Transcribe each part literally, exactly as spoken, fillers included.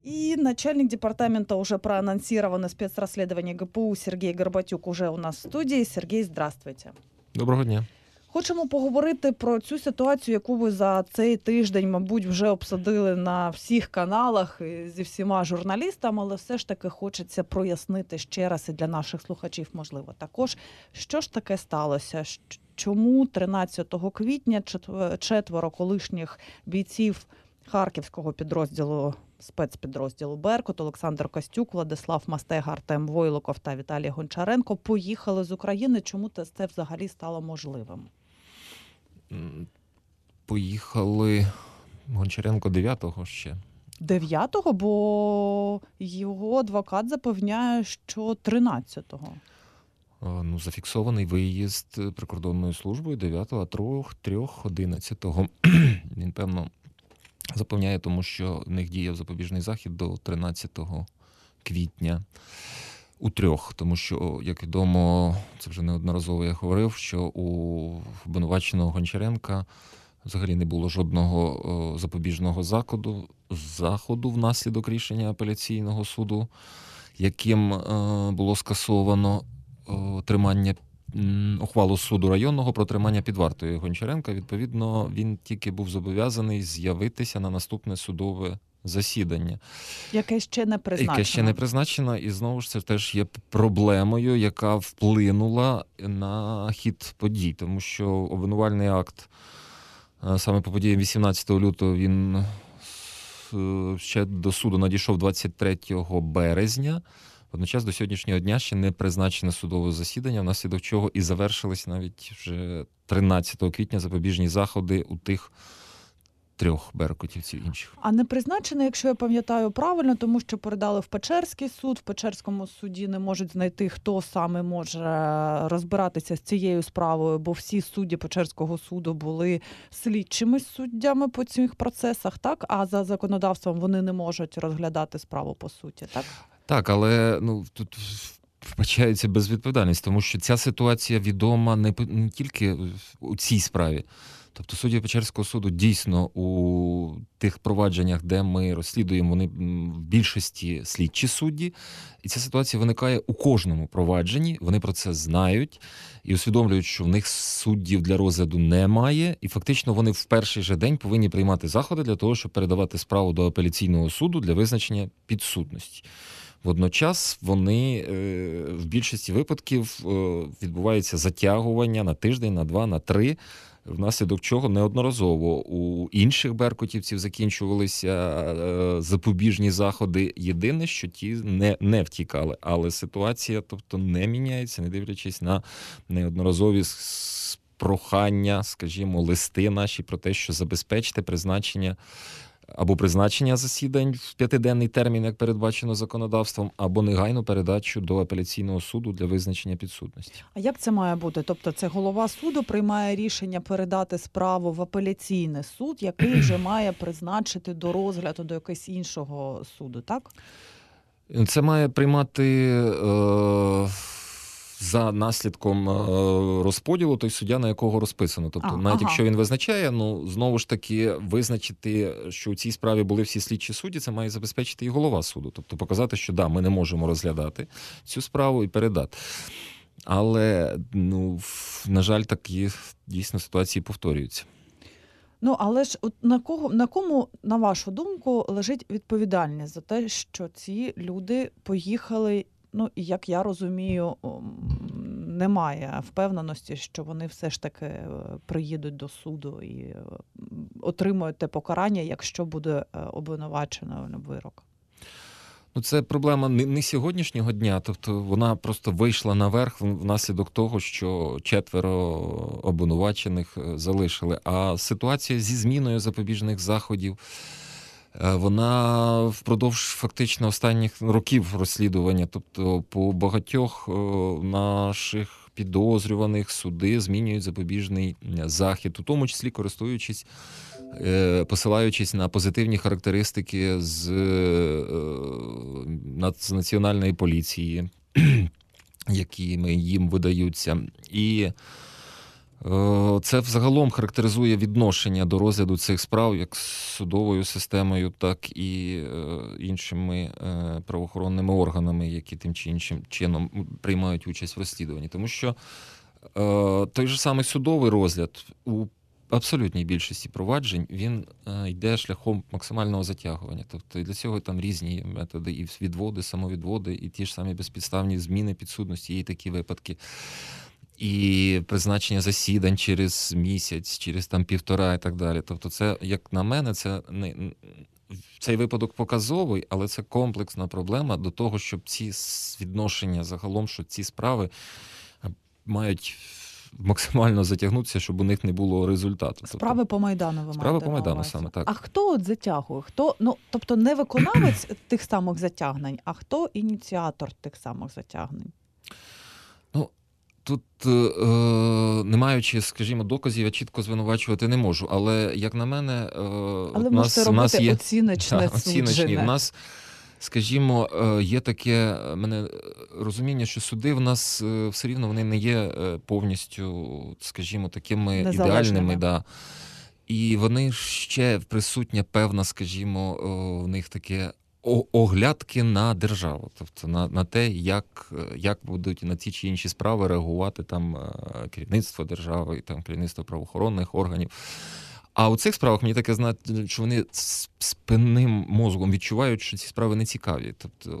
И начальник департамента уже проанонсированное спецрасследование ГПУ Сергей Горбатюк уже у нас в студії. Сергій, здравствуйте. Доброго дня. Хочемо поговорити про цю ситуацію, яку ви за цей тиждень, мабуть, вже обсудили на всіх каналах і зі всіма журналістами, але все ж таки хочеться прояснити ще раз і для наших слухачів, можливо, також. Що ж таке сталося? Чому тринадцятого квітня четверо колишніх бійців харківського підрозділу, спецпідрозділу «Беркут» Олександр Костюк, Владислав Мастега, Артем Войлоков та Віталій Гончаренко поїхали з України? Чому це взагалі стало можливим? Поїхали Гончаренко дев'ятого ще. дев'ятого? Бо його адвокат запевняє, що тринадцятого. Ну, зафіксований виїзд прикордонною службою дев'ятого, а трьох одинадцятого. Він, певно, запевняє, тому що в них діяв запобіжний захід до тринадцятого квітня у трьох. Тому що, як відомо, це вже неодноразово я говорив, що у обвинуваченого Гончаренка взагалі не було жодного запобіжного заходу, заходу внаслідок рішення апеляційного суду, яким було скасовано тримання ухвалу суду районного про тримання під вартою Гончаренка. Відповідно, він тільки був зобов'язаний з'явитися на наступне судове засідання. Яке ще не призначено. Яке ще не призначено, і знову ж це теж є проблемою, яка вплинула на хід подій, тому що обвинувальний акт саме по подіям вісімнадцятого лютого він ще до суду надійшов двадцять третього березня. Водночас до сьогоднішнього дня ще не призначено судове засідання, внаслідок чого і завершились навіть вже тринадцятого квітня запобіжні заходи у тих трьох беркутівців інших. А не призначено, якщо я пам'ятаю правильно, тому що передали в Печерський суд. В Печерському суді не можуть знайти, хто саме може розбиратися з цією справою, бо всі судді Печерського суду були слідчими суддями по цих процесах, так? А за законодавством вони не можуть розглядати справу по суті, так? Так, але ну тут вбачається безвідповідальність, тому що ця ситуація відома не, не тільки у цій справі. Тобто судді Печерського суду дійсно у тих провадженнях, де ми розслідуємо, вони в більшості слідчі судді. І ця ситуація виникає у кожному провадженні. Вони про це знають і усвідомлюють, що в них суддів для розгляду немає. І фактично вони в перший же день повинні приймати заходи для того, щоб передавати справу до апеляційного суду для визначення підсудності. Водночас вони в більшості випадків відбувається затягування на тиждень, на два, на три, внаслідок чого неодноразово у інших беркутівців закінчувалися запобіжні заходи. Єдине, що ті не, не втікали. Але ситуація, тобто, не міняється, не дивлячись на неодноразові прохання, скажімо, листи наші про те, що забезпечте призначення або призначення засідань в п'ятиденний термін, як передбачено законодавством, або негайну передачу до апеляційного суду для визначення підсудності. А як це має бути? Тобто це голова суду приймає рішення передати справу в апеляційний суд, який вже має призначити до розгляду до якогось іншого суду, так? Це має приймати е- за наслідком розподілу той суддя, на якого розписано. Тобто, а, навіть ага. якщо він визначає, ну, знову ж таки, визначити, що у цій справі були всі слідчі судді, це має забезпечити і голова суду. Тобто, показати, що да, ми не можемо розглядати цю справу і передати. Але, ну, на жаль, такі дійсно ситуації повторюються. Ну, але ж от на кого, на кому, на вашу думку, лежить відповідальність за те, що ці люди поїхали? Ну, і як я розумію, немає впевненості, що вони все ж таки приїдуть до суду і отримують те покарання, якщо буде обвинувачено вирок. Ну, це проблема не, не сьогоднішнього дня, тобто вона просто вийшла наверх внаслідок того, що четверо обвинувачених залишили. А ситуація зі зміною запобіжних заходів, вона впродовж фактично останніх років розслідування, тобто по багатьох наших підозрюваних суди змінюють запобіжний захід, у тому числі користуючись, посилаючись на позитивні характеристики з Національної поліції, які їм видаються. І Е, Це взагалом характеризує відношення до розгляду цих справ як з судовою системою, так і е, іншими е, правоохоронними органами, які тим чи іншим чином приймають участь в розслідуванні. Тому що е, той же самий судовий розгляд у абсолютній більшості проваджень він е, йде шляхом максимального затягування. Тобто і для цього там різні методи, і відводи, самовідводи, і ті ж самі безпідставні зміни підсудності, є і такі випадки. І призначення засідань через місяць, через там півтора і так далі. Тобто це, як на мене, це не цей випадок показовий, але це комплексна проблема до того, щоб ці відношення загалом, що ці справи мають максимально затягнутися, щоб у них не було результату. Справи тобто, по Майдану ви Справи маєте по Майдану на увазі. саме, так. А хто от затягує? Хто, ну, тобто не виконавець тих самих затягнень, а хто ініціатор тих самих затягнень? Ну, тут, е, не маючи, скажімо, доказів, я чітко звинувачувати не можу. Але, як на мене, е, Але в можете нас, в нас робити є оціночне да, оціночні. судження. В нас, скажімо, е, є таке мене розуміння, що суди в нас е, все рівно вони не є е, повністю, скажімо, такими ідеальними. Да. І вони ще присутня певна, скажімо, е, в них таке оглядки на державу, тобто на, на те, як, як будуть на ці чи інші справи реагувати там керівництво держави, там керівництво правоохоронних органів. А у цих справах мені таке знати, що вони спинним мозком відчувають, що ці справи не цікаві,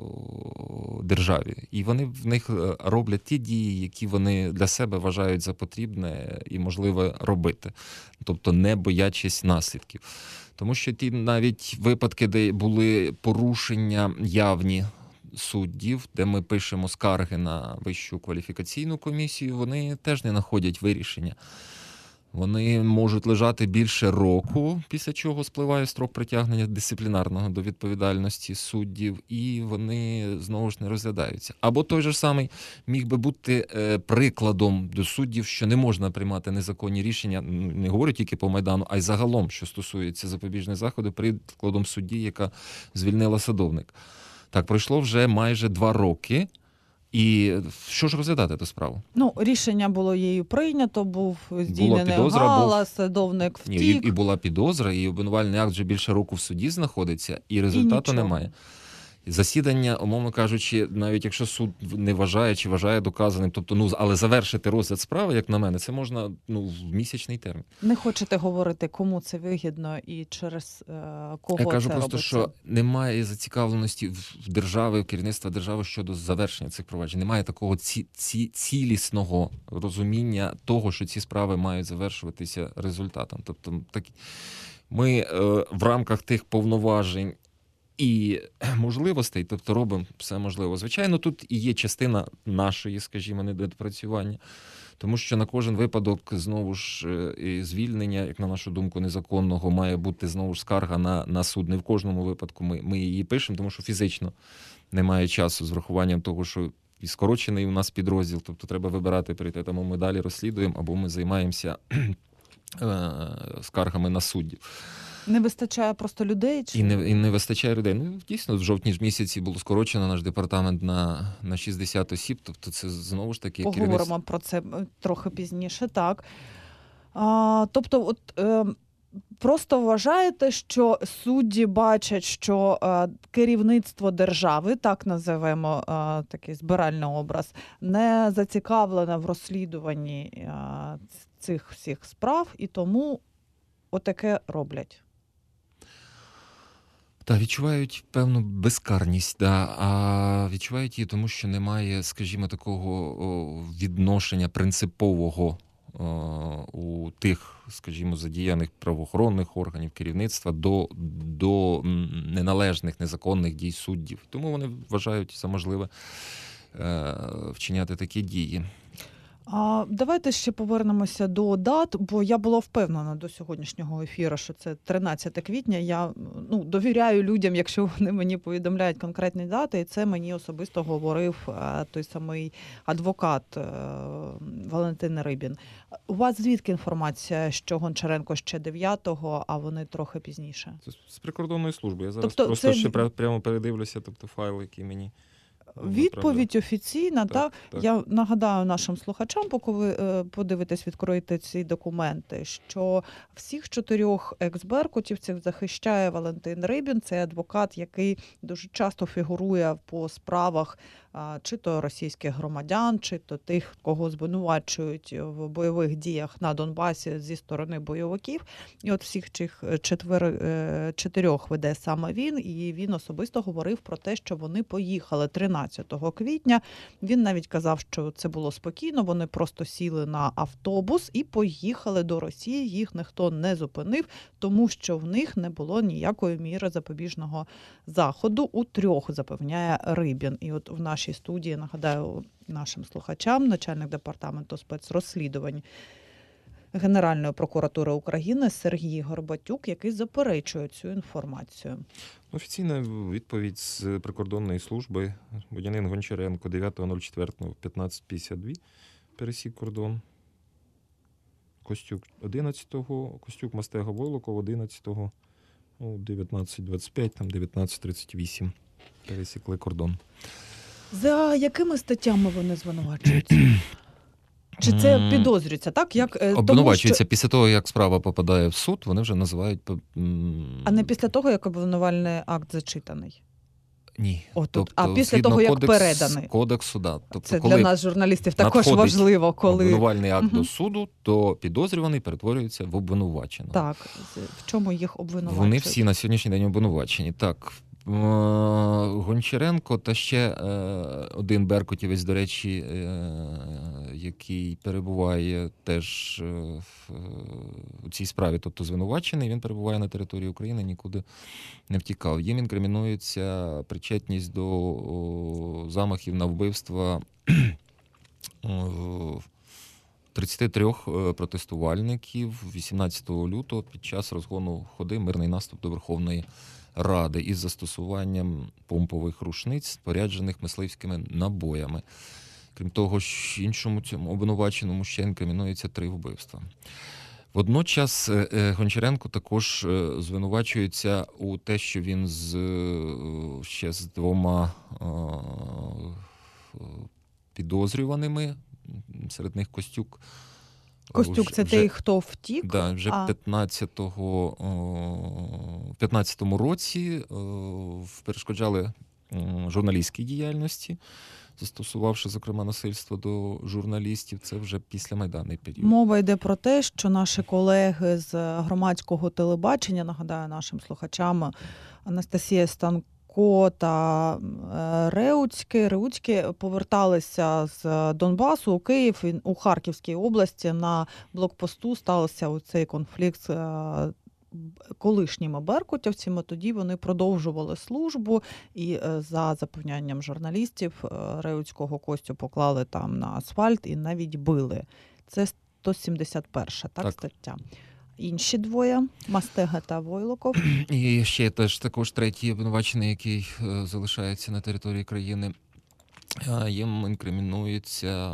тобто державі. І вони в них роблять ті дії, які вони для себе вважають за потрібне і можливе робити, тобто не боячись наслідків. Тому що ті навіть випадки, де були порушення явні суддів, де ми пишемо скарги на Вищу кваліфікаційну комісію, вони теж не знаходять вирішення. Вони можуть лежати більше року, після чого спливає строк притягнення дисциплінарного до відповідальності суддів, і вони знову ж не розглядаються. Або той же самий міг би бути е, прикладом до суддів, що не можна приймати незаконні рішення, не говорю тільки по Майдану, а й загалом, що стосується запобіжних заходів, прикладом судді, яка звільнила садовник. Так, пройшло вже майже два роки. І що ж розглядати ту справу? Ну, рішення було її прийнято, був здійснений галас, садовник втік. Ні, і, і була підозра, і обвинувальний акт вже більше року в суді знаходиться, і результату і немає. Засідання, умовно кажучи, навіть якщо суд не вважає чи вважає доказаним, тобто, ну, але завершити розгляд справи, як на мене, це можна, ну, в місячний термін. Не хочете говорити, кому це вигідно і через е, кого це Я кажу це просто, робиться? що немає зацікавленості в держави, в керівництва держави щодо завершення цих проваджень. Немає такого ці, ці, цілісного розуміння того, що ці справи мають завершуватися результатом. Тобто, так, ми е, в рамках тих повноважень і можливостей, тобто робимо все можливо. Звичайно, тут і є частина нашої, скажімо, недопрацювання, тому що на кожен випадок, знову ж, і звільнення, як на нашу думку, незаконного, має бути, знову ж, скарга на, на суд. Не в кожному випадку ми, ми її пишемо, тому що фізично немає часу з врахуванням того, що і скорочений у нас підрозділ, тобто треба вибирати пріоритет, або ми далі розслідуємо, або ми займаємося скаргами на суддів. Не вистачає просто людей? Чи? І не, і не вистачає людей. Ну, дійсно, в жовтні ж місяці було скорочено наш департамент на, на шістдесят осіб, тобто це знову ж таки Поговоримо керівництво. про це трохи пізніше, так. А, тобто, от е, просто вважаєте, що судді бачать, що е, керівництво держави, так називаємо е, такий збиральний образ, не зацікавлене в розслідуванні е, цих всіх справ, і тому отаке роблять? Так, відчувають певну безкарність, да, а відчувають її тому, що немає, скажімо, такого відношення принципового у тих, скажімо, задіяних правоохоронних органів, керівництва до, до неналежних, незаконних дій суддів. Тому вони вважають за можливе вчиняти такі дії. А давайте ще повернемося до дат, бо я була впевнена до сьогоднішнього ефіру, що це тринадцяте квітня. Я ну, довіряю людям, якщо вони мені повідомляють конкретні дати, і це мені особисто говорив а, той самий адвокат а, Валентин Рибін. У вас звідки інформація, що Гончаренко ще дев'ятого, а вони трохи пізніше? Це з прикордонної служби. Я зараз тобто просто це... ще прямо передивлюся, тобто файл, який мені відповідь офіційна. Так, та так. Я нагадаю нашим слухачам, поки ви е, подивитесь, відкроєте ці документи, що всіх чотирьох екс-беркутівців захищає Валентин Рибін. Це адвокат, який дуже часто фігурує по справах а, чи то російських громадян, чи то тих, кого звинувачують в бойових діях на Донбасі зі сторони бойовиків. І от всіх цих четвер, е, чотирьох веде саме він, і він особисто говорив про те, що вони поїхали тринадцятого квітня. Він навіть казав, що це було спокійно, вони просто сіли на автобус і поїхали до Росії, їх ніхто не зупинив, тому що в них не було ніякої міри запобіжного заходу. У трьох, запевняє Рибін. І от в нашій студії, нагадаю нашим слухачам, начальник департаменту спецрозслідувань Генеральної прокуратури України Сергій Горбатюк, який заперечує цю інформацію. Офіційна відповідь з прикордонної служби. Будянин Гончаренко дев'ятого четвертого п'ятнадцять п'ятдесят два пересік кордон. Костюк одинадцятого, Костюк Мастега Войлоков одинадцятого, ну, дев'ятнадцять двадцять п'ять, там дев'ятнадцять тридцять вісім пересікли кордон. За якими статтями вони звинувачуються? Чи це підозрюється, так? Як, Обвинувачується. тому, що... Після того, як справа попадає в суд, вони вже називають... А не після того, як обвинувальний акт зачитаний? Ні. О, тут. Тобто, а після того, як кодекс, переданий? Кодексу, да. Тобто, це коли для нас, журналістів, також важливо, коли... обвинувальний акт угу. до суду, то підозрюваний перетворюється в обвинуваченого. Так. В чому їх обвинувачують? Вони всі на сьогоднішній день обвинувачені. Так. Гончаренко та ще один беркутівець, до речі, який перебуває теж у цій справі, тобто звинувачений, він перебуває на території України, нікуди не втікав. Їм інкримінується причетність до замахів на вбивства тридцять три протестувальників вісімнадцятого лютого під час розгону ходи «Мирний наступ до Верховної Ради» із застосуванням помпових рушниць, споряджених мисливськими набоями. Крім того, іншому цьому обвинуваченому ще інкримінується три вбивства. Водночас Гончаренко також звинувачується у те, що він з, ще з двома підозрюваними, серед них Костюк. Костюк – це вже, той, хто втік? Да, вже а... п'ятнадцятого, в п'ятнадцятому році перешкоджали журналістській діяльності, застосувавши, зокрема, насильство до журналістів. Це вже післямайданний період. Мова йде про те, що наші колеги з громадського телебачення, нагадаю нашим слухачам, Анастасія Станко та Реуцьке, Реуцьке поверталися з Донбасу у Київ, у Харківській області. На блокпосту стався цей конфлікт з колишніми беркутівцями. Тоді вони продовжували службу і за запевнянням журналістів Реуцького Костю поклали там на асфальт і навіть били. Це сто сімдесят перша так, так. стаття. Інші двоє – Мастега та Войлоков. І ще теж також третій обвинувачений, який залишається на території країни. Їм інкримінується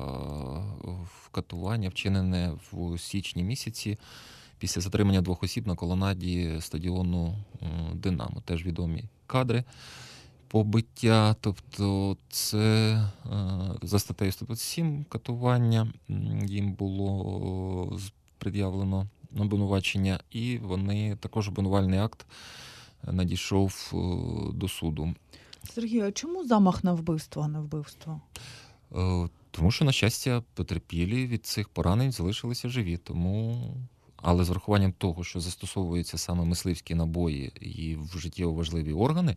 катування, вчинене в січні місяці після затримання двох осіб на колонаді стадіону «Динамо». Теж відомі кадри побиття. Тобто це за статтею сто двадцять сім катування їм було пред'явлено обвинувачення, і вони також обвинувальний акт надійшов до суду. Сергій, а чому замах на вбивство, а не вбивство? Тому що, на щастя, потерпілі від цих поранень залишилися живі. Тому... Але з врахуванням того, що застосовуються саме мисливські набої і в життєво важливі органи,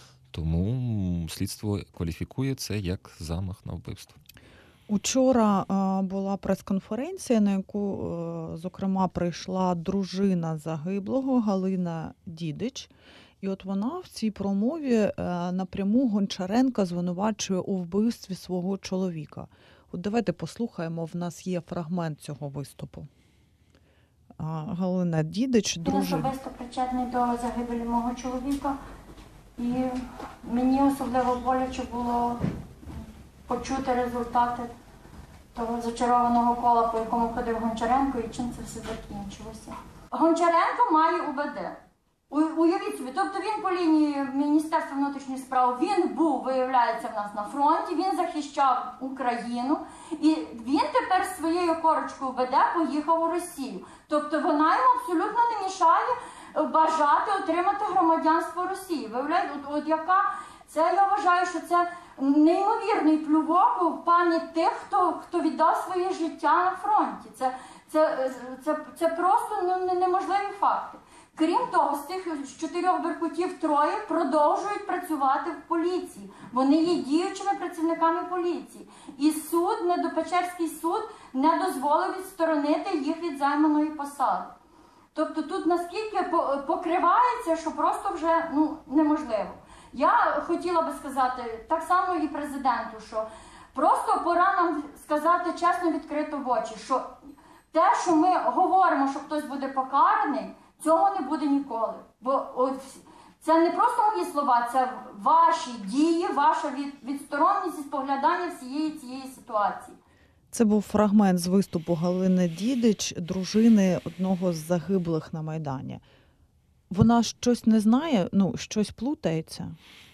тому слідство кваліфікує це як замах на вбивство. Учора була прес-конференція, на яку, зокрема, прийшла дружина загиблого Галина Дідич. І от вона в цій промові напряму Гончаренка звинувачує у вбивстві свого чоловіка. От давайте послухаємо, в нас є фрагмент цього виступу. Галина Дідич, дружина. Він особисто причетний до загибелі мого чоловіка. І мені особливо боляче було почути результати того зачарованого кола, по якому ходив Гончаренко, і чим це все закінчилося. Гончаренко має УБД. У- Уявіть собі, тобто він по лінії Міністерства внутрішніх справ, він був, виявляється, в нас на фронті, він захищав Україну, і він тепер своєю корочкою веде, поїхав у Росію. Тобто вона йому абсолютно не мішає бажати отримати громадянство Росії. Виявляєте, от, от яка, це я вважаю, що це неймовірний плювок у пам'ять тих, хто, хто віддав своє життя на фронті. Це, це, це, це просто ну, неможливі факти. Крім того, з тих з чотирьох беркутів троє продовжують працювати в поліції. Вони є діючими працівниками поліції. І суд, Недопечерський суд, не дозволив відсторонити їх від займаної посади. Тобто тут наскільки покривається, що просто вже ну, неможливо. Я хотіла би сказати так само і президенту, що просто пора нам сказати чесно, відкрито в очі, що те, що ми говоримо, що хтось буде покараний, цього не буде ніколи. Бо от, це не просто мої слова, це ваші дії, ваша від, відсторонність і споглядання всієї цієї ситуації. Це був фрагмент з виступу Галини Дідич, дружини одного з загиблих на Майдані. Вона щось не знає, ну, щось плутається?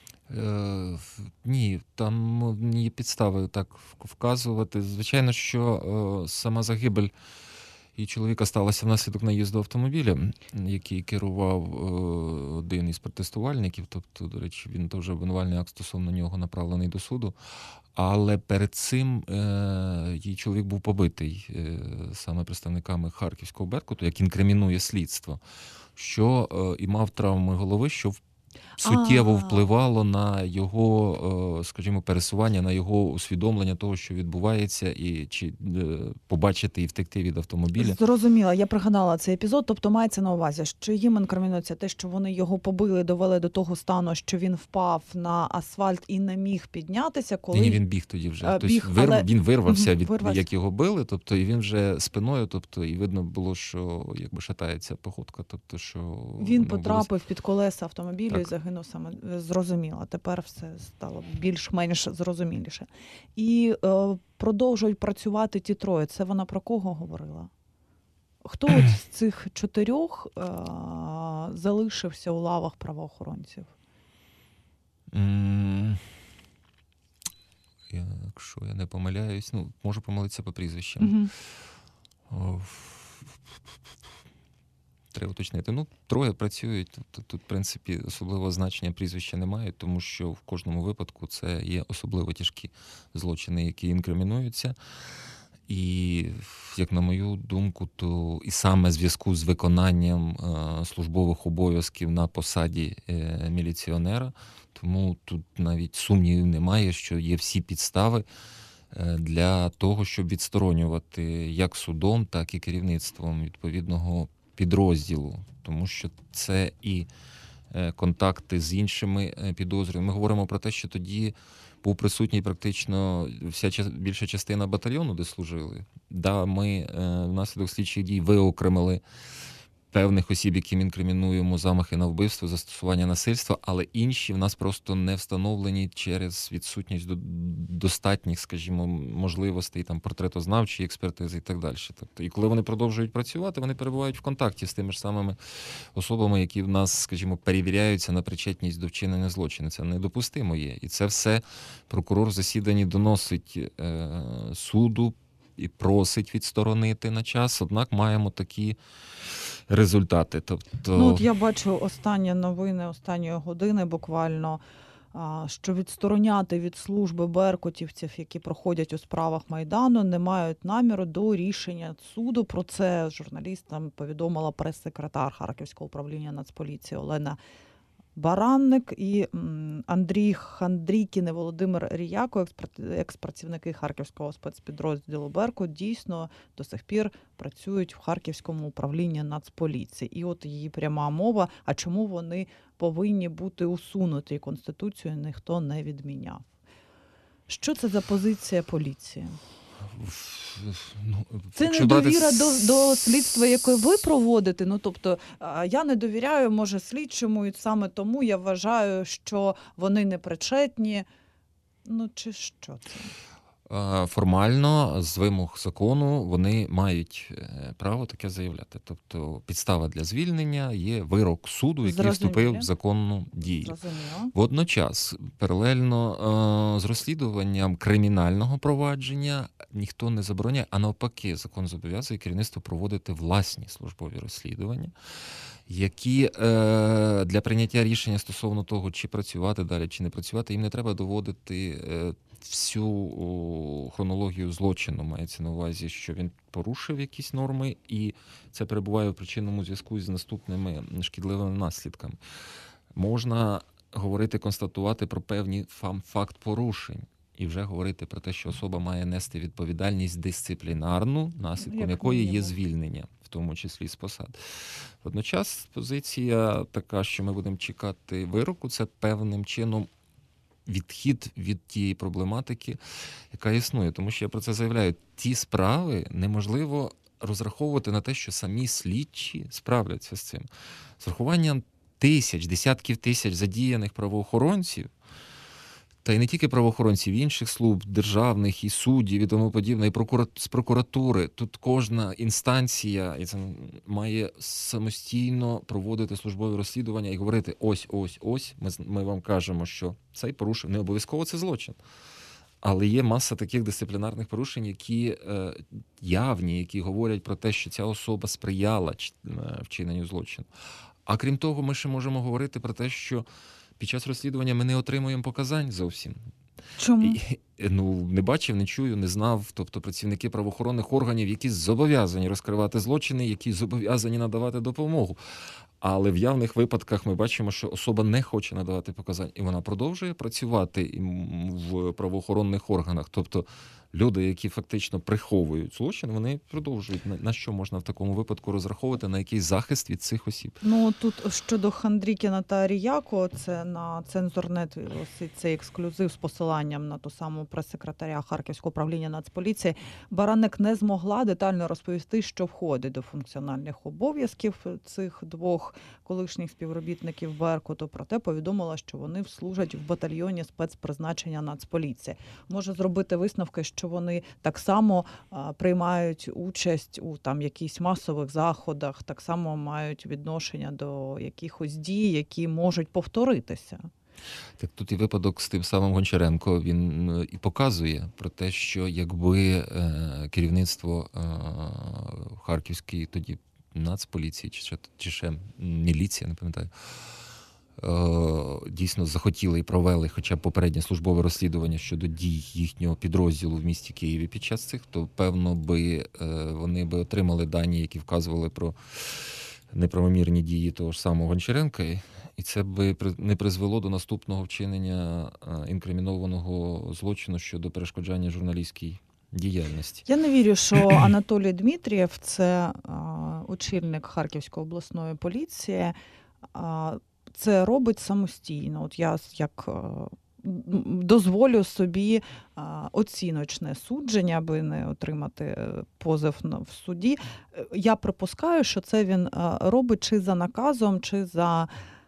Е, ні, там є підстави так вказувати. Звичайно, що е, сама загибель і чоловіка сталося внаслідок наїзду автомобіля, який керував е, один із протестувальників. Тобто, до речі, він теж обвинувальний акт стосовно нього направлений до суду. Але перед цим е, її чоловік був побитий е, саме представниками Харківського Беркуту, як інкримінує слідство, що е, і мав травми голови, що суттєво впливало на його, скажімо, пересування, на його усвідомлення того, що відбувається, і чи побачити і втекти від автомобіля. Зрозуміла, я пригадала цей епізод, тобто мається на увазі, що їм інкримінується те, що вони його побили, довели до того стану, що він впав на асфальт і не міг піднятися, коли... Ні, він біг тоді вже. Тобто біг, вир... але... Він вирвався, від Вирвався. як його били, тобто і він вже спиною, тобто і видно було, що якби шатається походка, тобто що... Він ну, потрапив було... під колеса автомобілю так. І загинув саме. Зрозуміло. Тепер все стало більш-менш зрозуміліше. І е, продовжують працювати ті троє. Це вона про кого говорила? Хто от з цих чотирьох е, залишився у лавах правоохоронців? Mm. Якщо я не помиляюсь, ну, можу помилитися по прізвищам. Угу. Треба уточнити. Ну, троє працюють. Тут, тут, в принципі, особливого значення прізвища немає, тому що в кожному випадку це є особливо тяжкі злочини, які інкримінуються. І, як на мою думку, то і саме в зв'язку з виконанням е, службових обов'язків на посаді е, міліціонера, тому тут навіть сумнівів немає, що є всі підстави е, для того, щоб відсторонювати як судом, так і керівництвом відповідного підрозділу, тому що це і контакти з іншими підозрюваними. Ми говоримо про те, що тоді був присутній практично вся більша частина батальйону, де служили. Да, ми внаслідок слідчих дій виокремили певних осіб, яким інкримінуємо замахи на вбивство, застосування насильства, але інші в нас просто не встановлені через відсутність достатніх, скажімо, можливостей там портретознавчої експертизи і так далі. Тобто, і коли вони продовжують працювати, вони перебувають в контакті з тими ж самими особами, які в нас, скажімо, перевіряються на причетність до вчинення злочину. Це недопустимо є. І це все прокурор в засіданні доносить е, суду і просить відсторонити на час, однак маємо такі результати. Тобто... Ну, от я бачу останні новини останньої години буквально, що відстороняти від служби беркутівців, які проходять у справах Майдану, не мають наміру до рішення суду. Про це журналістам повідомила прес-секретар Харківського управління Нацполіції Олена Баранник і Андрій Хандрікін і Володимир Ріяко, екс-працівники Харківського спецпідрозділу «Беркут», дійсно до сих пір працюють в Харківському управлінні Нацполіції. І от її пряма мова, а чому вони повинні бути усунуті, Конституцію ніхто не відміняв. Що це за позиція поліції? Ну, це недовіра до, до слідства, яке ви проводите. Ну, тобто, я не довіряю, може, слідчому, і саме тому я вважаю, що вони не причетні. Ну, чи що це? Формально, з вимог закону, вони мають право таке заявляти. Тобто підстава для звільнення є вирок суду, який Зрозуміло. вступив в законну дію. Зрозуміло. Водночас, паралельно з розслідуванням кримінального провадження ніхто не забороняє, а навпаки, закон зобов'язує керівництво проводити власні службові розслідування, які е, для прийняття рішення стосовно того, чи працювати далі, чи не працювати, їм не треба доводити е, всю о, хронологію злочину. Мається на увазі, що він порушив якісь норми, і це перебуває в причинному зв'язку з наступними шкідливими наслідками. Можна говорити, констатувати про певні факт порушень, і вже говорити про те, що особа має нести відповідальність дисциплінарну, наслідком Як якої є мінімум. звільнення, в тому числі з посад. Водночас позиція така, що ми будемо чекати вироку, це певним чином відхід від тієї проблематики, яка існує. Тому що я про це заявляю. Ті справи неможливо розраховувати на те, що самі слідчі справляться з цим. З врахуванням тисяч, десятків тисяч задіяних правоохоронців, та й не тільки правоохоронців, інших служб державних, і суддів, і тому подібне, і прокура... з прокуратури. Тут кожна інстанція і це має самостійно проводити службові розслідування і говорити ось, ось, ось, ми, ми вам кажемо, що цей порушив. Не обов'язково це злочин. Але є маса таких дисциплінарних порушень, які е, явні, які говорять про те, що ця особа сприяла вчиненню злочину. А крім того, ми ще можемо говорити про те, що під час розслідування ми не отримуємо показань зовсім. Чому? І, ну, не бачив, не чую, не знав. Тобто працівники правоохоронних органів, які зобов'язані розкривати злочини, які зобов'язані надавати допомогу. Але в явних випадках ми бачимо, що особа не хоче надавати показань, і вона продовжує працювати в правоохоронних органах. Тобто люди, які фактично приховують злочин, вони продовжують. На що можна в такому випадку розраховувати, на який захист від цих осіб? Ну, тут щодо Хандрікіна та Аріяко, це на Цензорнет висить цей ексклюзив з посиланням на ту саму прес-секретаря Харківського управління Нацполіції. Бараник не змогла детально розповісти, що входить до функціональних обов'язків цих двох колишніх співробітників Беркуту, проте повідомила, що вони служать в батальйоні спецпризначення Нацполіції. Може зробити висновки, що вони так само а, приймають участь у там якісь масових заходах, так само мають відношення до якихось дій, які можуть повторитися. Так тут і випадок з тим самим Гончаренко, він і показує про те, що якби е, керівництво е, Харківської тоді Нацполіції, чи, чи ще міліція, не пам'ятаю, дійсно захотіли і провели хоча б попереднє службове розслідування щодо дій їхнього підрозділу в місті Києві під час цих, то, певно, би вони би отримали дані, які вказували про неправомірні дії того ж самого Гончаренка, і це би не призвело до наступного вчинення інкримінованого злочину щодо перешкоджання журналістській діяльності. Я не вірю, що Анатолій Дмитрієв, це очільник Харківської обласної поліції, це робить самостійно. От я як дозволю собі оціночне судження, аби не отримати позов в суді. Я припускаю, що це він робить чи за наказом, чи за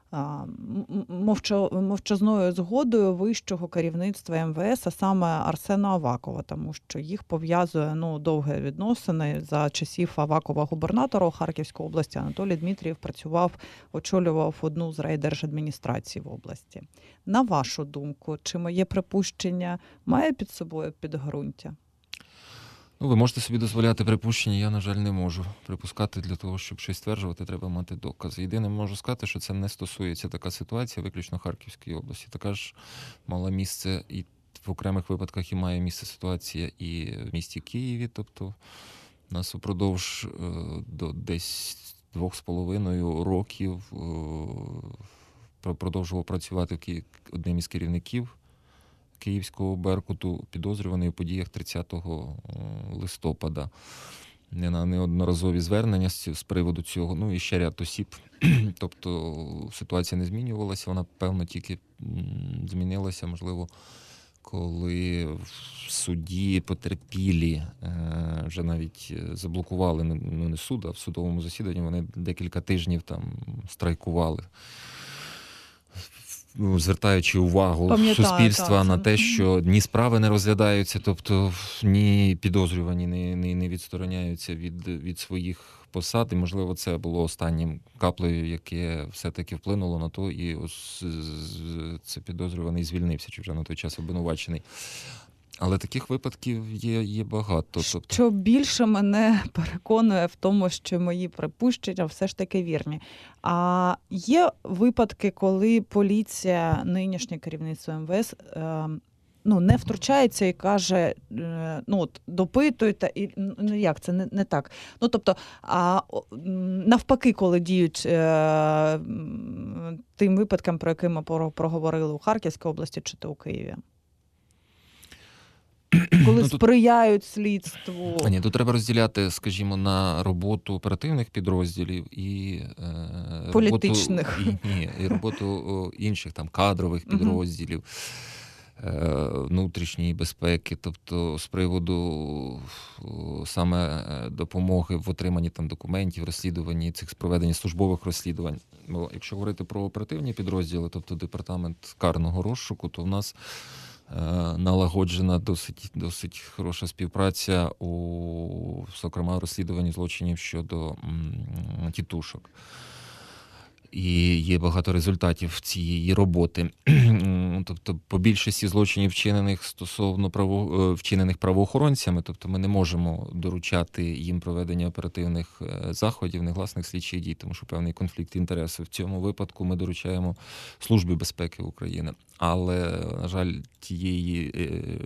мовчазною згодою вищого керівництва ем ве ес, а саме Арсена Авакова, тому що їх пов'язує ну, довгі відносини. За часів Авакова губернатора у Харківській області Анатолій Дмитрієв працював, очолював одну з райдержадміністрацій в області. На вашу думку, чи моє припущення має під собою підґрунтя? Ну, ви можете собі дозволяти припущення, я, на жаль, не можу. Припускати для того, щоб щось стверджувати, треба мати докази. Єдине, можу сказати, що це не стосується така ситуація виключно Харківської області. Така ж мала місце і в окремих випадках і має місце ситуація і в місті Києві. Тобто нас упродовж до десь двох з половиною років продовжував працювати одним із керівників Київського Беркуту, підозрюваний у подіях тридцятого листопада. Неодноразові звернення з приводу цього, ну і ще ряд осіб. Тобто ситуація не змінювалася, вона, певно, тільки змінилася, можливо, коли в суді потерпілі вже навіть заблокували, ну не суд, а в судовому засіданні вони декілька тижнів там страйкували. ну, звертаючи увагу Пам'ятаю, суспільства так, на це. те, що ні справи не розглядаються, тобто ні підозрювані не, не, не відстороняються від, від своїх посад. І, можливо, це було останнім каплею, яке все-таки вплинуло на то, і ось це підозрюваний звільнився, чи вже на той час обвинувачений. Але таких випадків є, є багато. Тобто... Що більше мене переконує в тому, що мої припущення все ж таки вірні. А є випадки, коли поліція, нинішнє керівництво ем ве ес, е, ну, не втручається і каже, е, ну, от, допитуйте, і, ну, як, це не, не так. Ну, тобто, а, навпаки, коли діють е, тим випадкам, про які ми проговорили у Харківській області чи то у Києві. Коли ну, тут... сприяють слідству. Ні, тут треба розділяти, скажімо, на роботу оперативних підрозділів і е, політичних. Роботу, і, ні, і роботу о, інших там кадрових підрозділів, е, внутрішньої безпеки, тобто з приводу о, саме допомоги в отриманні там документів, розслідуванні цих проведення службових розслідувань. Бо якщо говорити про оперативні підрозділи, тобто департамент карного розшуку, то в нас налагоджена досить, досить хороша співпраця у, зокрема, розслідуванні злочинів щодо м, тітушок. І є багато результатів цієї роботи. Тобто, по більшості злочинів, вчинених стосовно право, вчинених правоохоронцями, тобто ми не можемо доручати їм проведення оперативних заходів, негласних слідчих дій, тому що певний конфлікт інтересів. В цьому випадку ми доручаємо Службі безпеки України. Але, на жаль, тієї,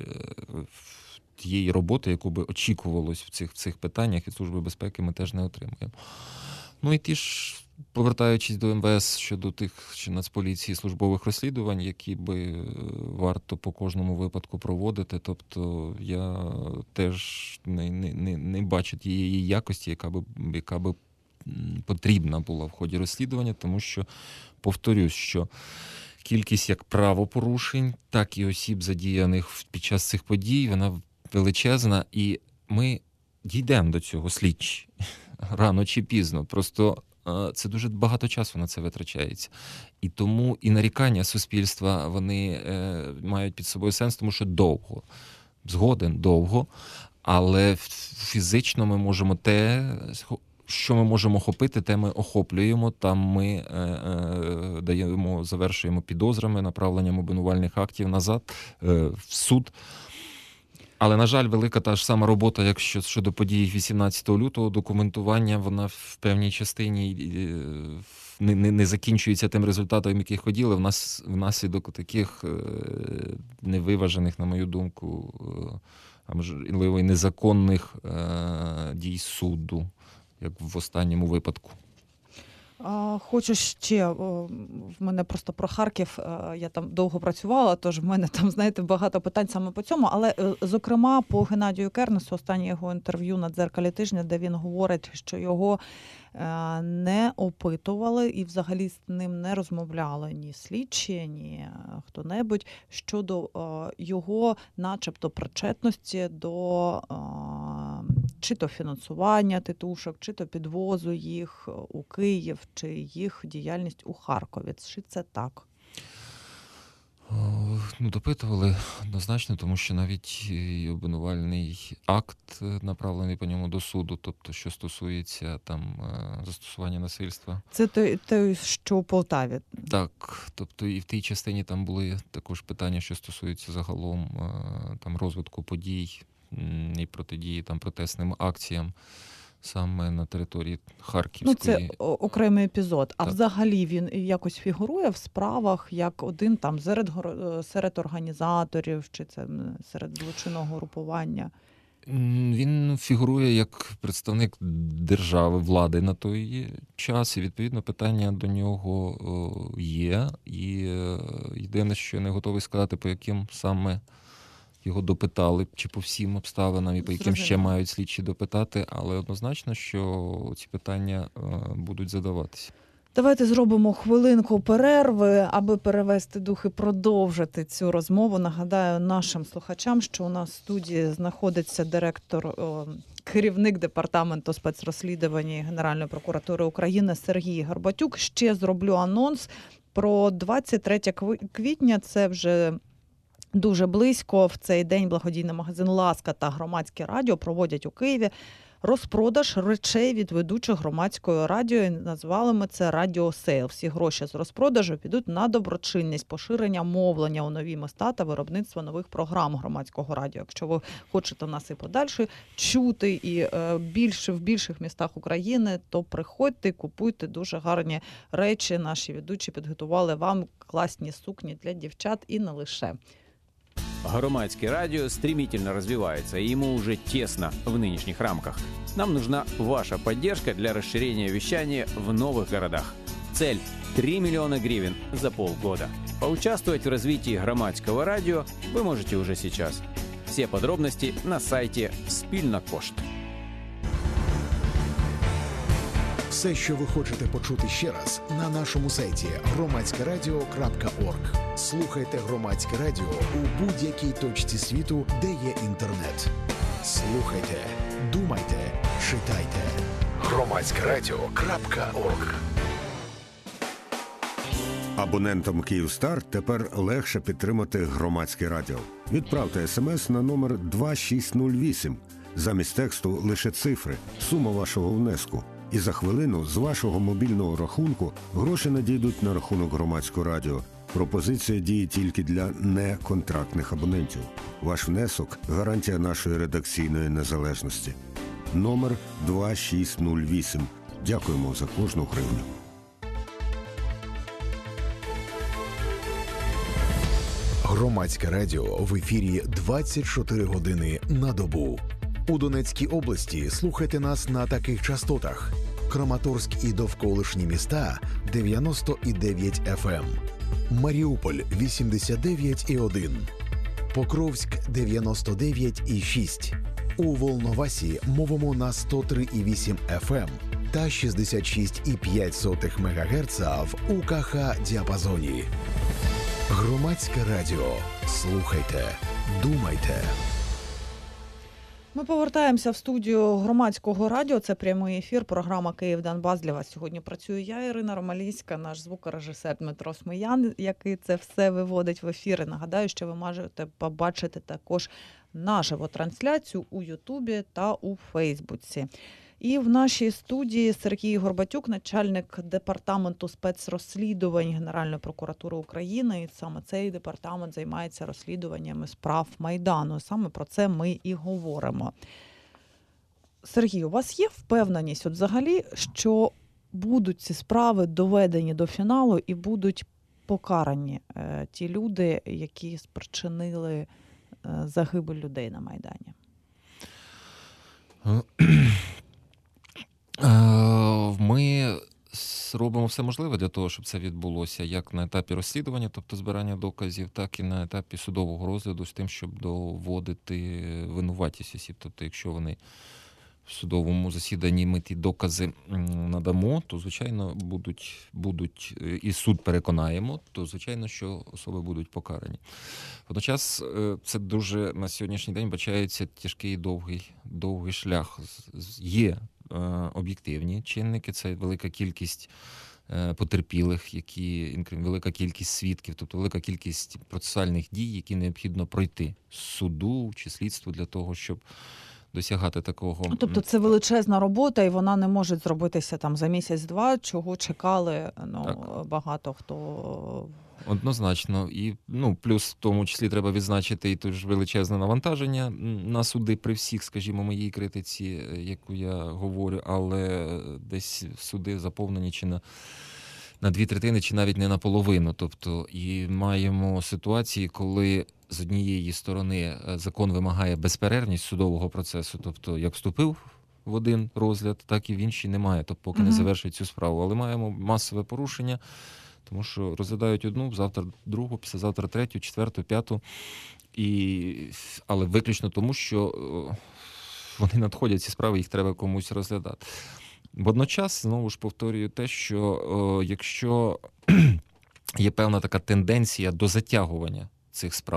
тієї роботи, яку би очікувалось в цих, в цих питаннях від Служби безпеки, ми теж не отримуємо. Ну і ті ж, повертаючись до ем ве ес щодо тих чи Нацполіції службових розслідувань, які би варто по кожному випадку проводити, тобто я теж не, не, не бачу тієї якості, яка би, яка би потрібна була в ході розслідування, тому що, повторюсь, що кількість як правопорушень, так і осіб, задіяних під час цих подій, вона величезна, і ми дійдемо до цього слідчі рано чи пізно. Просто це дуже багато часу на це витрачається. І тому і нарікання суспільства, вони е, мають під собою сенс, тому що довго. Згоден, довго. Але фізично ми можемо те, що ми можемо охопити, те ми охоплюємо. Там ми е, е, даємо, завершуємо підозрами, направленням обвинувальних актів назад е, в суд. Але, на жаль, велика та ж сама робота, як щодо подій вісімнадцятого лютого, документування, вона в певній частині не, не, не закінчується тим результатом, який хотіли. В нас внаслідок таких невиважених, на мою думку, а можливо, і незаконних дій суду, як в останньому випадку. Хочу ще, в мене просто про Харків, я там довго працювала, тож в мене там, знаєте, багато питань саме по цьому, але, зокрема, по Геннадію Кернесу, останнє його інтерв'ю на «Дзеркалі тижня», де він говорить, що його не опитували і взагалі з ним не розмовляли ні слідчі, ні хто-небудь щодо його начебто причетності до чи то фінансування тітушок, чи то підвозу їх у Київ, чи їх діяльність у Харкові. Чи це так? Ну, допитували однозначно, тому що навіть і обвинувальний акт направлений по ньому до суду, тобто що стосується там застосування насильства. Це той, той, що у Полтаві? Так, тобто і в тій частині там були також питання, що стосуються загалом там розвитку подій і протидії там протестним акціям саме на території Харківської. Ну, це окремий епізод. А так. Взагалі він якось фігурує в справах як один там серед, серед організаторів, чи це серед злочинного групування? Він фігурує як представник держави, влади на той час, і, відповідно, питання до нього є. І єдине, що я не готовий сказати, по яким саме його допитали, чи по всім обставинам, і по яким ще мають слідчі допитати, але однозначно, що ці питання будуть задаватися. Давайте зробимо хвилинку перерви, аби перевести дух і продовжити цю розмову. Нагадаю нашим слухачам, що у нас в студії знаходиться директор, керівник департаменту спецрозслідувань Генеральної прокуратури України Сергій Горбатюк. Ще зроблю анонс. про двадцять третє квітня, це вже дуже близько. В цей день благодійний магазин «Ласка» та громадське радіо проводять у Києві розпродаж речей від ведучих громадського радіо. І назвали ми це «Радіосейл». Всі гроші з розпродажу підуть на доброчинність, поширення мовлення у нові міста та виробництво нових програм громадського радіо. Якщо ви хочете нас і подальше чути, і е, більше в більших містах України, то приходьте, купуйте дуже гарні речі. Наші ведучі підготували вам класні сукні для дівчат і не лише. Громадское радио стремительно развивается, и ему уже тесно в нынешних рамках. Нам нужна ваша поддержка для расширения вещания в новых городах. Цель – три миллиона гривен за полгода. Поучаствовать в развитии громадского радио вы можете уже сейчас. Все подробности на сайте «Спільна кошт». Все, що ви хочете почути ще раз, на нашому сайті громадське радіо крапка орг. Слухайте Громадське радіо у будь-якій точці світу, де є інтернет. Слухайте, думайте, читайте. громадське радіо крапка орг. Абонентам «Київстар» тепер легше підтримати громадське радіо. Відправте смс на номер два шість нуль вісім. Замість тексту лише цифри, сума вашого внеску. І за хвилину з вашого мобільного рахунку гроші надійдуть на рахунок громадського радіо. Пропозиція діє тільки для неконтрактних абонентів. Ваш внесок – гарантія нашої редакційної незалежності. Номер два шість нуль вісім. Дякуємо за кожну гривню. Громадське радіо в ефірі двадцять чотири години на добу. У Донецькій області слухайте нас на таких частотах: Краматорськ і довколишні міста – дев'яносто і дев'ять еф ем, Маріуполь – вісімдесят дев'ять і один, Покровськ – дев'яносто дев'ять і шість, у Волновасі мовимо на сто три і вісім еф ем та шістдесят шість і п'ять мегагерца в у ка ха-діапазоні. Громадське радіо. Слухайте, думайте. Ми повертаємося в студію громадського радіо. Це прямий ефір, програма «Київ-Донбас». Для вас сьогодні працюю я, Ірина Ромалійська, наш звукорежисер Дмитро Смиян, який це все виводить в ефір. І нагадаю, що ви можете побачити також наживо трансляцію у Ютубі та у Фейсбуці. І в нашій студії Сергій Горбатюк, начальник департаменту спецрозслідувань Генеральної прокуратури України. І саме цей департамент займається розслідуваннями справ Майдану. Саме про це ми і говоримо. Сергій, у вас є впевненість от взагалі, що будуть ці справи доведені до фіналу і будуть покарані е, ті люди, які спричинили е, загибель людей на Майдані? Ми робимо все можливе для того, щоб це відбулося як на етапі розслідування, тобто збирання доказів, так і на етапі судового розгляду з тим, щоб доводити винуватість осіб. Тобто, якщо вони в судовому засіданні ми ті докази надамо, то, звичайно, будуть, будуть і суд переконаємо, то, звичайно, що особи будуть покарані. Водночас, це дуже на сьогоднішній день бачається тяжкий довгий, довгий шлях. Є об'єктивні чинники, це велика кількість потерпілих, які, велика кількість свідків, тобто велика кількість процесуальних дій, які необхідно пройти суду чи слідству для того, щоб досягати такого. Тобто це величезна робота, і вона не може зробитися там за місяць-два, чого чекали ну, багато хто. Однозначно. І ну, плюс в тому числі треба відзначити і теж величезне навантаження на суди при всіх, скажімо, моїй критиці, яку я говорю, але десь суди заповнені чи на, на дві третини, чи навіть не наполовину. Тобто, і маємо ситуації, коли з однієї сторони закон вимагає безперервність судового процесу, тобто як вступив в один розгляд, так і в інший немає, тобто поки mm-hmm. не завершить цю справу. Але маємо масове порушення, тому що розглядають одну, завтра другу, післязавтра третю, четверту, п'яту. І... Але виключно тому, що вони надходять, ці справи, їх треба комусь розглядати. Водночас, знову ж повторюю те, що о, якщо є певна така тенденція до затягування цих справ,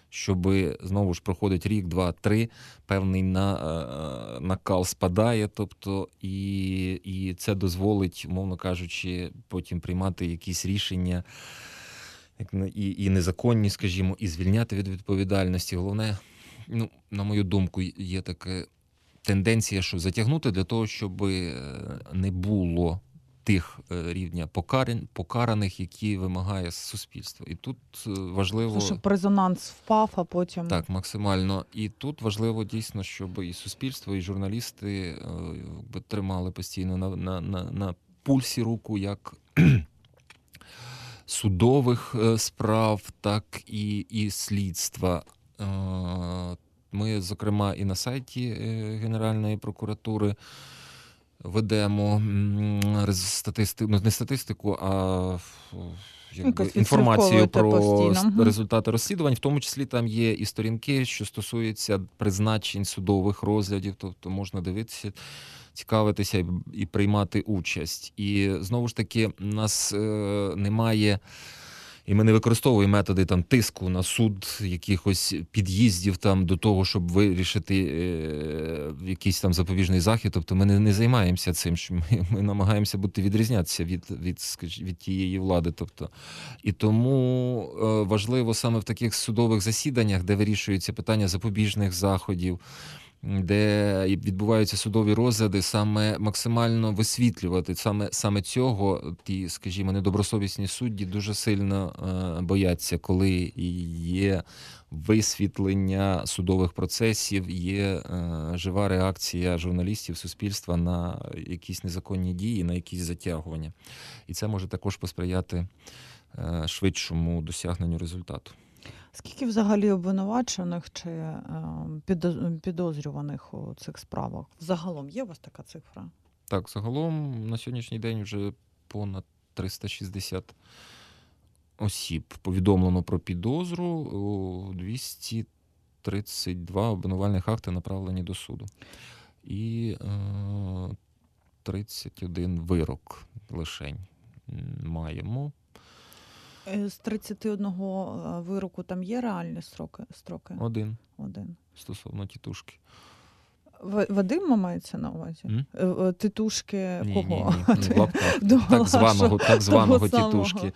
щоб знову ж проходить рік, два, три, певний на, накал спадає, тобто і, і це дозволить, умовно кажучи, потім приймати якісь рішення і, і незаконні, скажімо, і звільняти від відповідальності. Головне, ну, на мою думку, є така тенденція, що затягнути для того, щоб не було тих рівня покарань, покараних, які вимагає суспільство. І тут важливо... Щоб резонанс впав, а потім... Так, максимально. І тут важливо дійсно, щоб і суспільство, і журналісти е, тримали постійно на, на, на, на пульсі руку як судових справ, так і, і слідства. Е, ми, зокрема, і на сайті Генеральної прокуратури ведемо статистику, ну, не статистику, а якби, інформацію про постійно. результати розслідувань. В тому числі там є і сторінки, що стосуються призначень судових розглядів, тобто можна дивитися, цікавитися і, і приймати участь. І знову ж таки, у нас е, немає... І ми не використовуємо методи там тиску на суд, якихось під'їздів там до того, щоб вирішити е, якийсь там запобіжний захід. Тобто ми не, не займаємося цим, що ми, ми намагаємося бути відрізнятися від, від, від тієї влади. Тобто, і тому е, важливо саме в таких судових засіданнях, де вирішуються питання запобіжних заходів, де відбуваються судові розгляди, саме максимально висвітлювати саме, саме цього. Ті, скажімо, недобросовісні судді дуже сильно е, бояться, коли є висвітлення судових процесів, є е, жива реакція журналістів, суспільства на якісь незаконні дії, на якісь затягування. І це може також посприяти е, швидшому досягненню результату. Скільки взагалі обвинувачених чи е, підозрюваних у цих справах? Загалом є у вас така цифра? Так, загалом на сьогоднішній день вже понад триста шістдесят осіб повідомлено про підозру, двісті тридцять два обвинувальних акти направлені до суду. І е, тридцять один вирок лишень маємо. З тридцяти одного вироку там є реальні строки? строки? Один. Один. Стосовно тітушки. Вадима мається на увазі? М? Тітушки ні, кого? Ні, ні, в лапках. Так званого, так званого тітушки.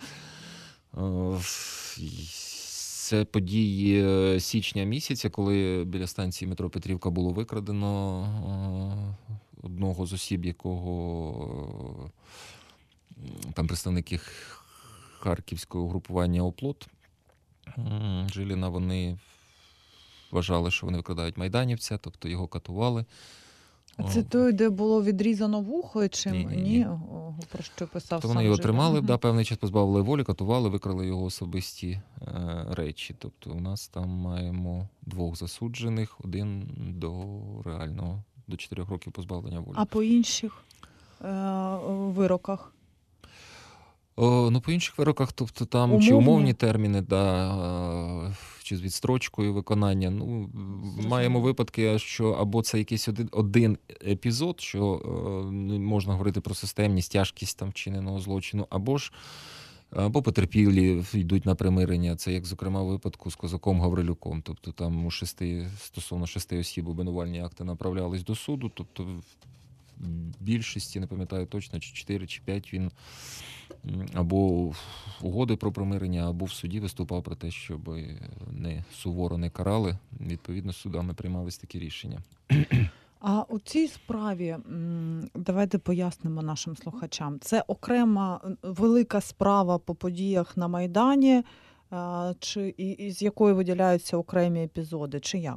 Це події січня місяця, коли біля станції метро Петрівка було викрадено одного з осіб, якого там представники харківського угрупування «Оплот». Жиліна, вони вважали, що вони викрадають майданівця, тобто його катували. А це той, де було відрізано вухо, чи ні? Ні, ні, ні? ні. О, про що писав То сам вони його Жилін. тримали, Угу. да, певний час позбавили волі, катували, викрали його особисті е, речі. Тобто у нас там маємо двох засуджених, один до реального, до чотирьох років позбавлення волі. А по інших е- вироках? О, ну, по інших вироках, тобто там Умовні? чи умовні терміни, да, чи з відстрочкою виконання. Ну, маємо випадки, що або це якийсь один, один епізод, що е, не можна говорити про системність, тяжкість там вчиненого злочину, або ж або потерпілі йдуть на примирення. Це як, зокрема, в випадку з козаком Гаврилюком. Тобто там у шести, стосовно шести осіб обвинувальні акти направлялись до суду, тобто в більшості, не пам'ятаю точно, чи чотири, чи п'ять він або угоди про примирення, або в суді виступав про те, щоб не суворо не карали. Відповідно, судами приймались такі рішення. А у цій справі, давайте пояснимо нашим слухачам, це окрема велика справа по подіях на Майдані, чи із якої виділяються окремі епізоди, чи як?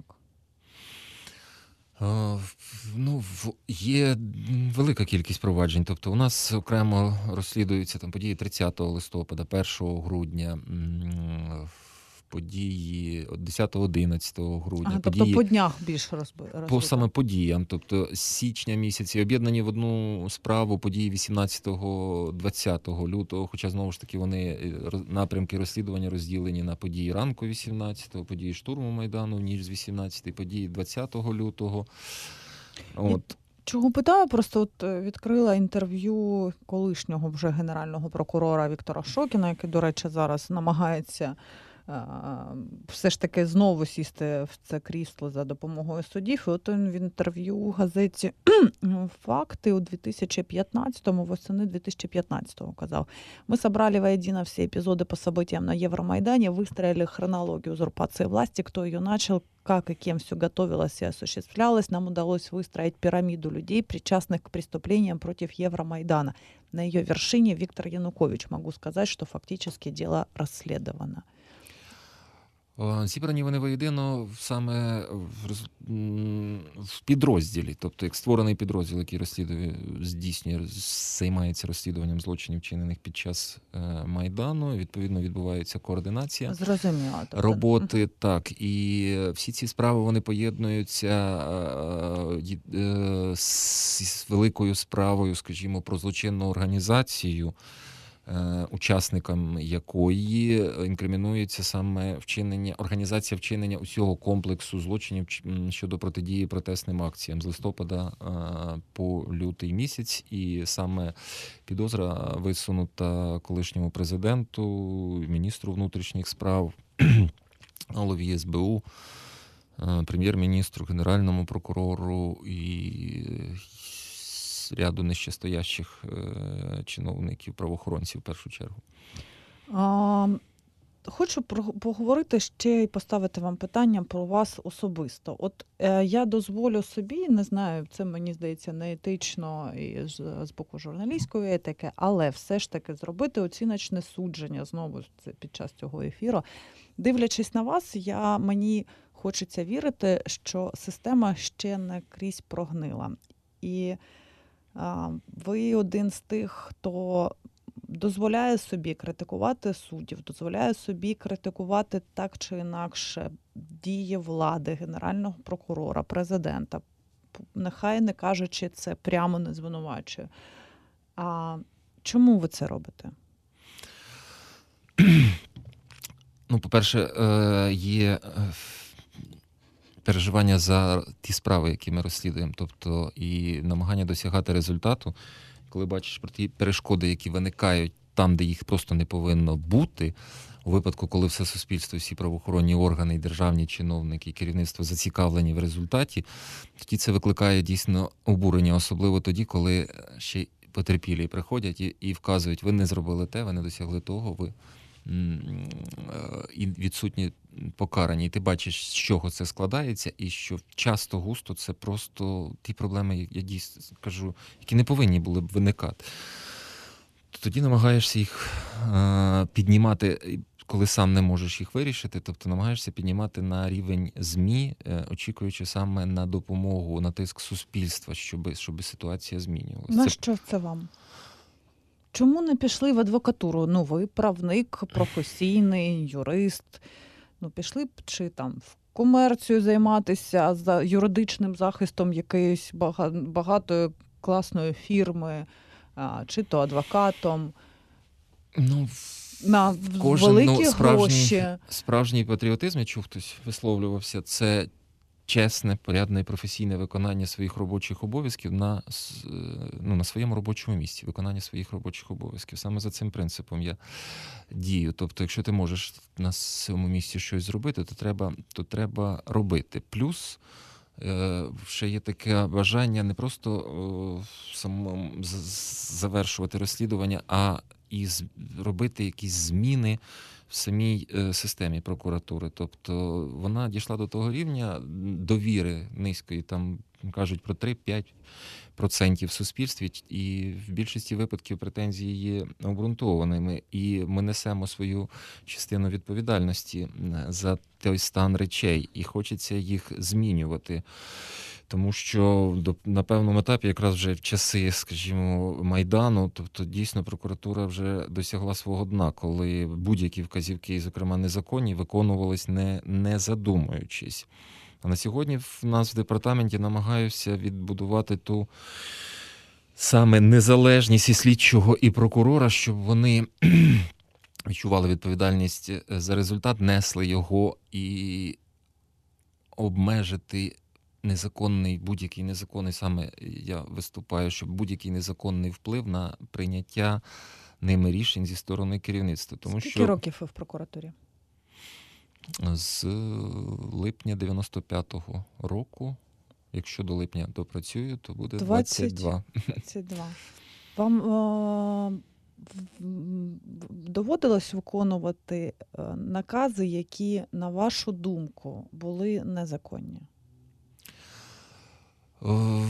Ну, є велика кількість проваджень. Тобто у нас окремо розслідуються там події тридцятого листопада, першого грудня, події десятого-одинадцятого грудня. Ага, події... Тобто по днях більше розбито? По саме подіям. Тобто з січня місяці об'єднані в одну справу події вісімнадцятого-двадцятого лютого, хоча, знову ж таки, вони напрямки розслідування розділені на події ранку вісімнадцятого, події штурму Майдану в ніч з вісімнадцятого, події двадцятого лютого. От. Чого питаю? Просто от відкрила інтерв'ю колишнього вже генерального прокурора Віктора Шокіна, який, до речі, зараз намагається все ж таки знову сісти в це крісло за допомогою судів. І от він в інтерв'ю у газеті «Факти» у дві тисячі п'ятнадцятому, восени дві тисячі п'ятнадцятого казав: «Мы собрали воедино все эпизоды по событиям на Евромайдане, выстроили хронологию узурпации власти, кто ее начал, как и кем все готовилось и осуществлялось. Нам удалось выстроить пирамиду людей, причастных к преступлениям против Евромайдана. На ее вершине Виктор Янукович. Могу сказать, что фактически дело расследовано». Зібрані вони воєдино саме в, роз- м, в підрозділі, тобто як створений підрозділ, який розслідує, здійснює, займається розслідуванням злочинів, вчинених під час е, Майдану. Відповідно, відбувається координація Зрозуміло. Тобто, роботи. Так, і всі ці справи, вони поєднуються е, й- е, з, з великою справою, скажімо, про злочинну організацію, е, учасникам якої інкримінується саме вчинення, організація вчинення усього комплексу злочинів ч- м, щодо протидії протестним акціям з листопада е, по лютий місяць. І саме підозра висунута колишньому президенту, міністру внутрішніх справ, голові ес бе у, е, прем'єр-міністру, генеральному прокурору і ряду нижчестоящих е, чиновників, правоохоронців в першу чергу. А, хочу про- поговорити ще і поставити вам питання про вас особисто. От е, я дозволю собі, не знаю, це мені здається не етично і з, з боку журналістської етики, але все ж таки зробити оціночне судження знову це під час цього ефіру. Дивлячись на вас, я мені хочеться вірити, що система ще не крізь прогнила. І а, ви один з тих, хто дозволяє собі критикувати суддів, дозволяє собі критикувати так чи інакше дії влади, генерального прокурора, президента. П- Нехай не кажучи це прямо, не звинувачує. А чому ви це робите? Ну, по-перше, е, є е, переживання за ті справи, які ми розслідуємо, тобто і намагання досягати результату, коли бачиш про ті перешкоди, які виникають там, де їх просто не повинно бути, у випадку, коли все суспільство, всі правоохоронні органи, і державні чиновники, і керівництво зацікавлені в результаті, тоді це викликає дійсно обурення, особливо тоді, коли ще й потерпілі приходять і, і вказують: ви не зробили те, ви не досягли того, ви м, е, і відсутні покарані. І ти бачиш, з чого це складається, і що часто, густо це просто ті проблеми, я дійсно кажу, які не повинні були б виникати. Тоді намагаєшся їх е, піднімати, і коли сам не можеш їх вирішити, тобто намагаєшся піднімати на рівень ЗМІ, е, очікуючи саме на допомогу, на тиск суспільства, щоб, щоб ситуація змінювалася. На Це що це вам? Чому не пішли в адвокатуру? Ну, ви правник, професійний, юрист. Ну, пішли б чи там в комерцію займатися за юридичним захистом якоїсь бага- багатої класної фірми, а, чи то адвокатом Ну, на кожен, великі ну, справжній, гроші. справжній патріотизм, я чув, хтось висловлювався, це чесне, порядне і професійне виконання своїх робочих обов'язків на, с- е, ну, на своєму робочому місці, виконання своїх робочих обов'язків. Саме за цим принципом я дію. Тобто, якщо ти можеш на цьому місці щось зробити, то треба, то треба робити. Плюс е, ще є таке бажання не просто е, самому з- з- завершувати розслідування, а і з- робити якісь зміни в самій е, системі прокуратури. Тобто вона дійшла до того рівня довіри низької, там кажуть про три-п'ять процентів в суспільстві, і в більшості випадків претензії є обґрунтованими. І ми несемо свою частину відповідальності за той стан речей, і хочеться їх змінювати. Тому що до, на певному етапі, якраз вже в часи, скажімо, Майдану, тобто дійсно прокуратура вже досягла свого дна, коли будь-які вказівки, зокрема незаконні, виконувались не, не задумуючись. А на сьогодні в нас в департаменті намагаюся відбудувати ту саме незалежність і слідчого, і прокурора, щоб вони відчували відповідальність за результат, несли його і обмежити незаконний, будь-який незаконний, саме я виступаю, щоб будь-який незаконний вплив на прийняття ними рішень зі сторони керівництва. Тому Скільки що років ви в прокуратурі? з липня дев'яносто п'ятого року. Якщо до липня допрацюю, то буде двадцять два. двадцять два. Вам е- доводилось виконувати накази, які, на вашу думку, були незаконні? Е,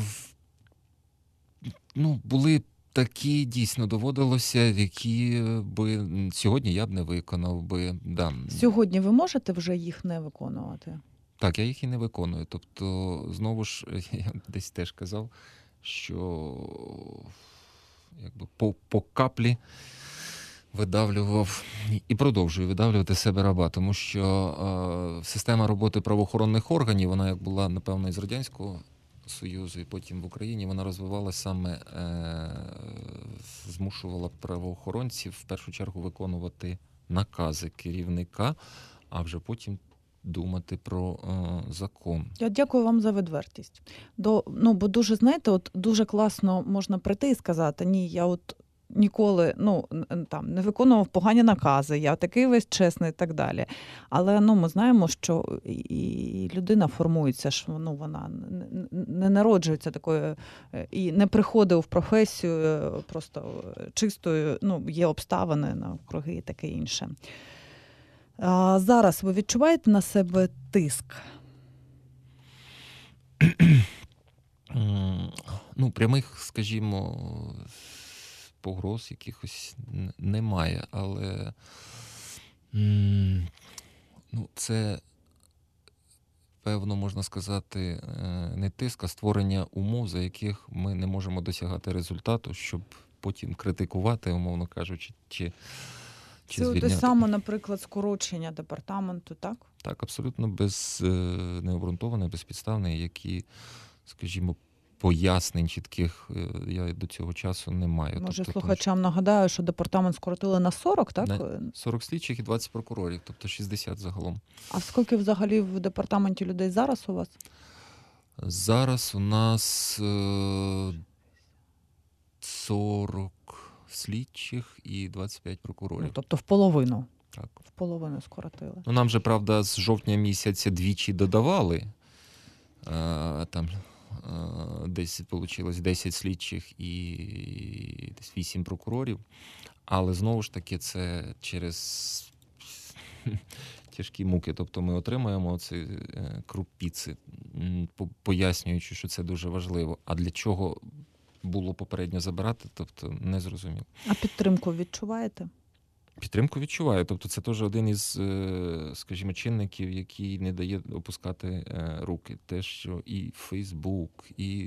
ну, були такі, дійсно, доводилося, які би сьогодні я б не виконав би. Да. Сьогодні ви можете вже їх не виконувати? Так, я їх і не виконую. Тобто, знову ж, я десь теж казав, що якби по, по каплі видавлював і продовжую видавлювати себе раба, тому що е, система роботи правоохоронних органів, вона як була, напевно, із Радянського Союзу, і потім в Україні, вона розвивалася саме, е, змушувала правоохоронців в першу чергу виконувати накази керівника, а вже потім думати про е, закон. Я дякую вам за відвертість. До, ну, бо дуже, знаєте, от дуже класно можна прийти і сказати, ні, я от ніколи, ну, там, не виконував погані накази, я такий весь чесний і так далі. Але, ну, ми знаємо, що і людина формується, що, ну, вона не народжується такою і не приходить в професію просто чистою, ну, є обставини навкруги і таке інше. А зараз ви відчуваєте на себе тиск? Ну, прямих, скажімо, погроз якихось немає, але ну, це, певно, можна сказати, не тиск, а створення умов, за яких ми не можемо досягати результату, щоб потім критикувати, умовно кажучи, чи Чи Це звільняти. те саме, наприклад, скорочення департаменту, так? Так, абсолютно без необґрунтоване, безпідставне, які, скажімо, пояснень чітких я до цього часу не маю. Може, тобто, слухачам нагадаю, що департамент скоротили на сорок, так? На сорок слідчих і двадцять прокурорів, тобто шістдесят загалом. А скільки взагалі в департаменті людей зараз у вас? Зараз у нас сорок слідчих і двадцять п'ять прокурорів. Ну, тобто в половину. Так. В половину скоротили. Ну, нам же, правда, з жовтня місяця двічі додавали. А, там а, десь вийшло десять слідчих і десь вісім прокурорів. Але, знову ж таки, це через тяжкі муки. Тобто ми отримаємо ці крупіці, пояснюючи, що це дуже важливо. А для чого було попередньо забирати, тобто не зрозуміло. А підтримку відчуваєте? Підтримку відчуваю. Тобто це теж один із, скажімо, чинників, який не дає опускати руки. Те, що і Фейсбук, і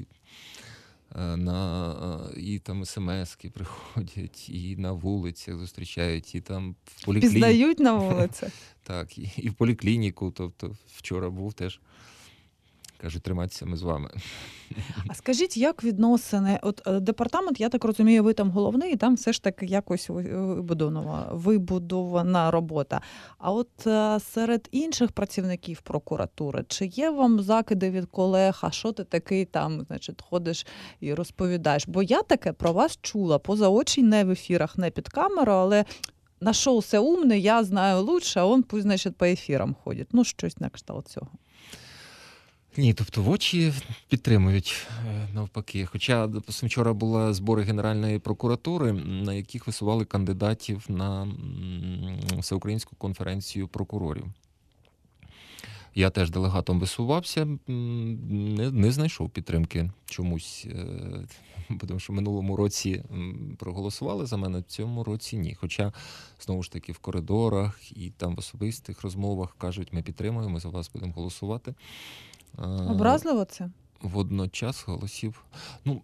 на і там смски приходять, і на вулицях зустрічають, і там в поліклініку. Пізнають на вулицях? Так, і, і в поліклініку. Тобто вчора був теж. Кажуть, триматися ми з вами. А скажіть, як відносини? От департамент, я так розумію, ви там головний, і там все ж таки якось вибудована, вибудована робота. А от серед інших працівників прокуратури, чи є вам закиди від колег, а що ти такий там, значить, ходиш і розповідаєш? Бо я таке про вас чула, поза очі, не в ефірах, не під камеру, але нашовся умний, я знаю лучше, а він пусть, значить, по ефірам ходить. Ну, щось на кшталт цього. Ні, тобто в очі підтримують навпаки. Хоча вчора були збори Генеральної прокуратури, на яких висували кандидатів на Всеукраїнську конференцію прокурорів. Я теж делегатом висувався, не, не знайшов підтримки чомусь, тому що в минулому році проголосували за мене, в цьому році ні. Хоча, знову ж таки, в коридорах і там в особистих розмовах кажуть, ми підтримуємо, ми за вас будемо голосувати. Образливо це? Водночас голосів. Ну,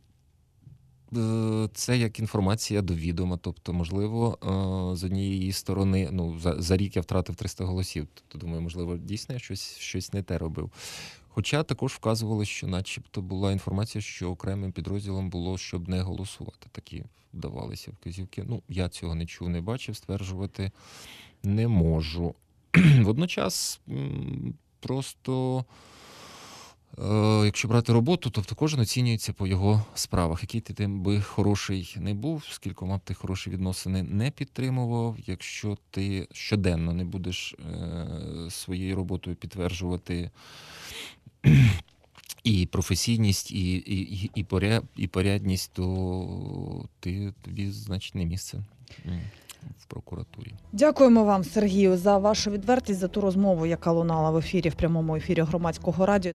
це як інформація до відома. Тобто, можливо, з однієї сторони, ну, за, за рік я втратив триста голосів. Тобто, думаю, можливо, дійсно я щось, щось не те робив. Хоча також вказували, що начебто була інформація, що окремим підрозділом було, щоб не голосувати. Такі вдавалися вказівки. Ну, я цього не чув, не бачив, стверджувати не можу. Водночас просто Е, Якщо брати роботу, тобто кожен оцінюється по його справах. Який ти тим би хороший не був, з кількома б ти хороші відносини не підтримував, якщо ти щоденно не будеш е, своєю роботою підтверджувати і професійність, і, і, і, поря, і порядність, то ти, тобі, значить, не місце в прокуратурі. Дякуємо вам, Сергію, за вашу відвертість, за ту розмову, яка лунала в ефірі, в прямому ефірі Громадського радіо.